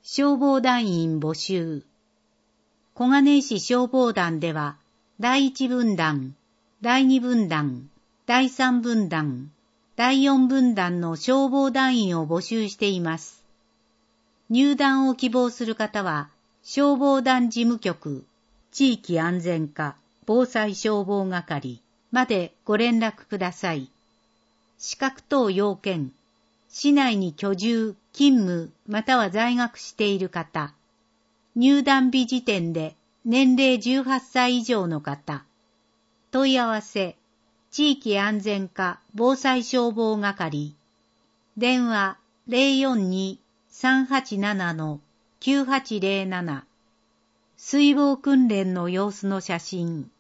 消防団員募集。小金井市消防団では、第1分団、第2分団、第3分団、第4分団の消防団員を募集しています。入団を希望する方は、消防団事務局、地域安全課、防災消防係までご連絡ください。資格等要件、市内に居住、勤務または在学している方、入団日時点で年齢18歳以上の方、問い合わせ、地域安全課防災消防係、電話042-387-9807、水防訓練の様子の写真、